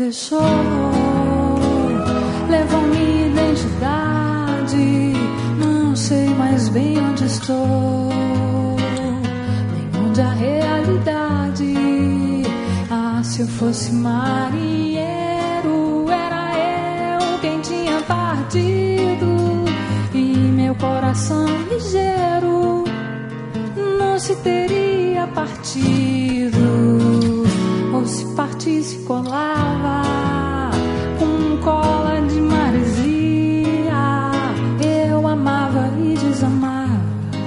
deixou, levou minha identidade. Não sei mais bem onde estou, nem onde a realidade. Ah, se eu fosse marinheiro, era eu quem tinha partido, e meu coração ligeiro não se teria partido. Ou se partisse, colava com cola de maresia. Eu amava e desamava,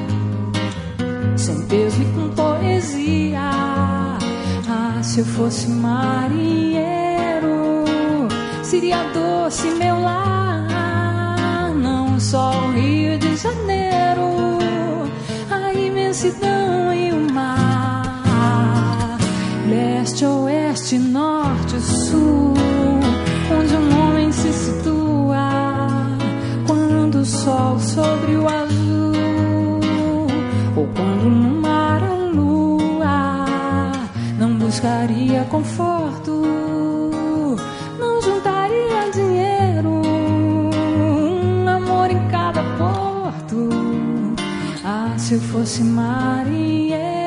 sem peso e com poesia. Ah, se eu fosse marinheiro, seria doce meu lar, não só o Rio de Janeiro, a imensidão e o mar. Leste, oeste, norte, sul, onde um homem se situa quando o sol sobre o azul, ou quando no mar a lua. Não buscaria conforto, não juntaria dinheiro, um amor em cada porto. Ah, se eu fosse marinheiro,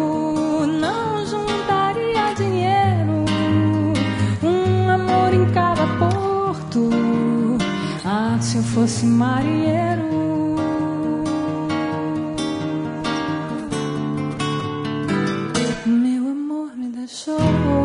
se eu fosse marinheiro. Meu amor me deixou,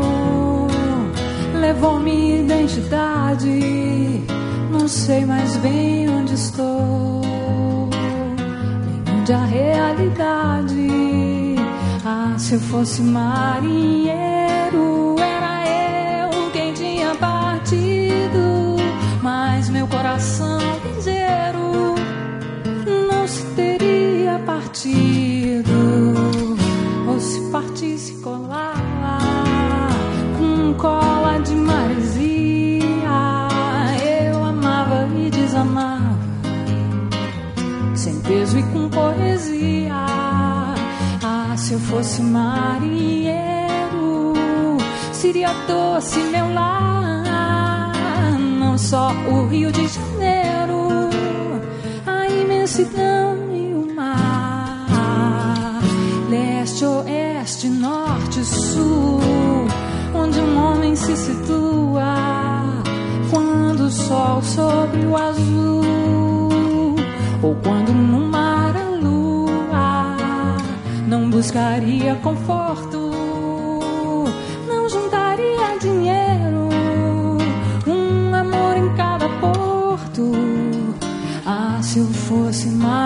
levou minha identidade. Não sei mais bem onde estou, nem onde a realidade. Ah, se eu fosse marinheiro, era eu quem tinha partido, mas meu coração ligeiro não se teria partido. Ou se partisse, colava com cola de maresia. Eu amava e desamava, sem peso e com poesia. Ah, se eu fosse marinheiro, seria doce meu lar, só o Rio de Janeiro, a imensidão e o mar. Leste, oeste, norte, sul, onde um homem se situa quando o sol sobre o azul, ou quando no mar a lua. Não buscaria conforto, não juntaria dinheiro, um amor em cada porto. Ah, se eu fosse mais